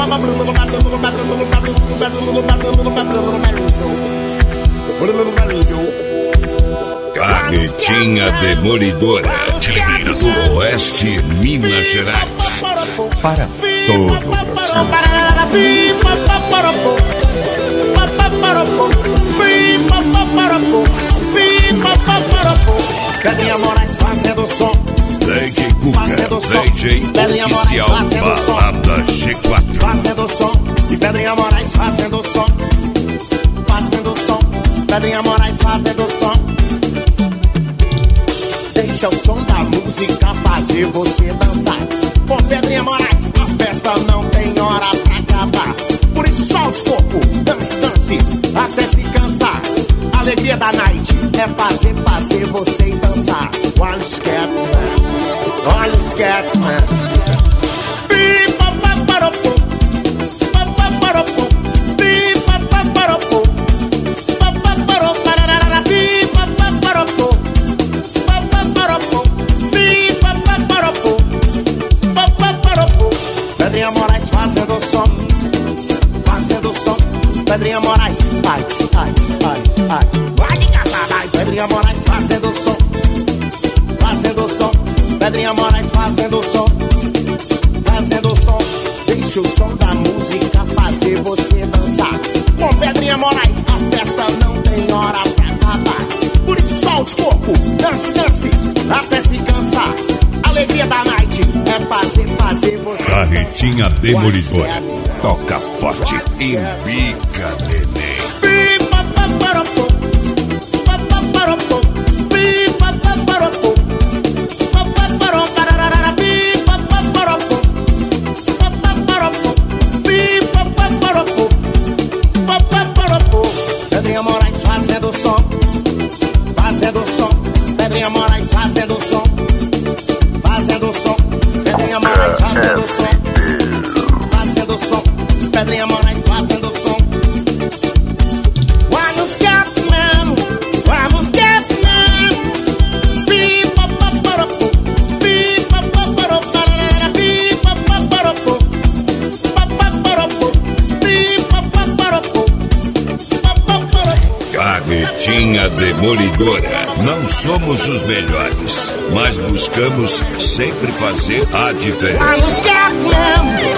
Carretinha Demolidora, tira do Oeste, Minas Gerais, para todo o Brasil. Pedrinha Moraes fazendo som. DJ Cuca, DJ oficial Balada G4. Fazendo som. E Pedrinha Moraes fazendo som. Fazendo som. Pedrinha Moraes fazendo som. Deixa o som da música fazer você dançar. Com Pedrinha Moraes, a festa não tem hora pra acabar. Por isso solte o corpo, dance, dance, até se cansar. A alegria da night é fazer vocês dançar. Olha o Scatman, olha o Scatman. Pedrinha Moraes fazendo som. Fazendo som. Pedrinha Moraes, ai, ai, ai, ai. Vai de caçada, ai. Pedrinha Moraes fazendo som. Fazendo som. Pedrinha Moraes fazendo som. Fazendo som. Deixa o som da música fazer você dançar. Com Pedrinha Moraes, a festa não tem hora pra acabar. Por isso solte o corpo, dance, dance, até se cansar. Alegria da night é fazer você. Carretinha Demolidora, toca forte e bica, neném. Pedrinha Moraes fazendo som. Fazendo som. Pedrinha Moraes fazendo som. Fazendo som. Pedrinha Moraes fazendo som. Fazendo som. Pedrinha Moraes fazendo som. Vamos Scatman, vamos Scatman. Pipa-pa-para-pu, pipa-pa-para-para, pipa-pa-para-pu, pa-pa-para-pu, pipa-pa-para-pu, pa-pa-para-pu. Carretinha Demolidora, não somos os melhores, mas buscamos sempre fazer a diferença. Vamos Scatman.